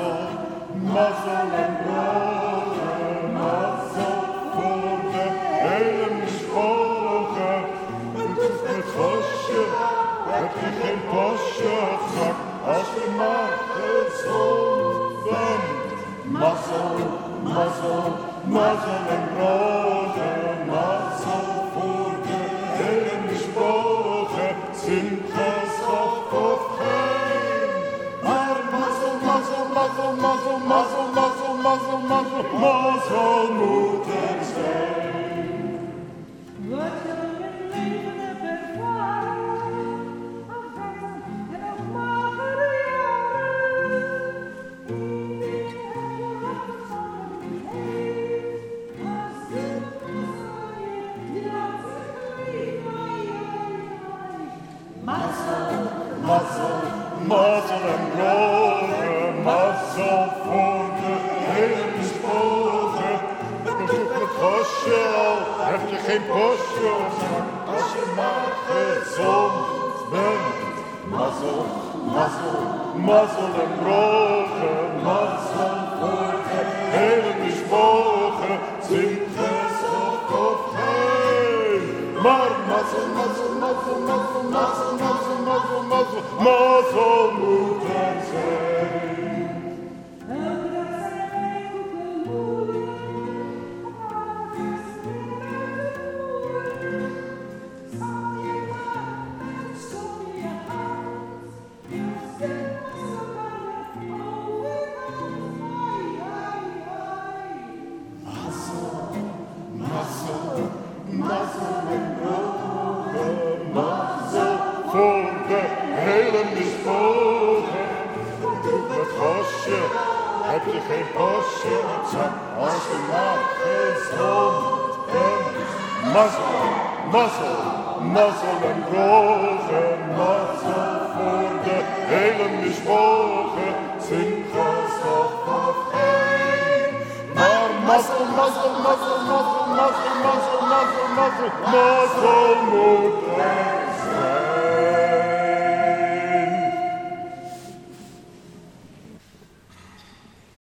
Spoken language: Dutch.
mazzel en broden, mazzel voor de hele mismogen. En doet het gosje, heb je geen pasje gehad, als je maar gezond bent. Mazzel, mazzel, mazzel en broden, mazzel voor de hele mismogen. Sint-Christoph of geen, maar mazzel, mazzel, mazzel, mazzel, mazzel, mazzel, mazzel, mazzel, mazzel moet er zijn. Wat je in het leven hebt ervaren, aan vechten en op magere jaren. Iedereen heeft je hart van heen, als je mazzel, Mazzel, mazzel en broden, mazzel voor de hele mismogen. Het doet het gosje al, heb je geen postje of zak, als je maar gezond bent. Mazzel, mazzel, mazzel en broden, mazzel voor de hele mismogen. Sint-Christoph of geen, maar mazzel, mazzel, mazzel, mazzel, mazzel, mazzel, mazzel, mazzel, mazzel moet er zijn. elke dag zijn wij op de loer, maar is niet uit de boer. Stap je maar en stop je hart, je zit zo bij de overkant, ai, ai, ai. Mazzel, mazzel, mazzel en broden, mazzel voor de hele mismogen. Doe het gosje, heb je geen postje op zak, als je maar gezond bent. Mazzel, mazzel, mazzel en broden, mazzel voor de hele mismogen. Sint-Christoph of geen, maar mazzel, mazzel, mazzel, mazzel, mazzel, mazzel, mazzel, mazzel, mazzel moet er zijn.